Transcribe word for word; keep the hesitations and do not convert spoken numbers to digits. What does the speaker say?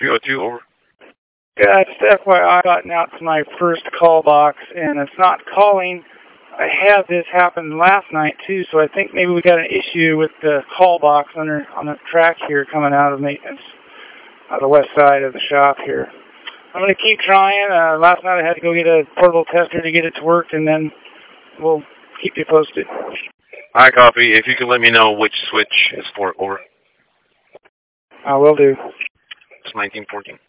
three oh two, over. Yeah, just F Y I, I've gotten out to my first call box, and it's not calling. I had this happen last night, too, so I think maybe we got an issue with the call box under on the track here coming out of maintenance, on the west side of the shop here. I'm going to keep trying. Uh, last night I had to go get a portable tester to get it to work, and then we'll keep you posted. I copy. If you could let me know which switch is for, over. I will do. It's nineteen fourteen.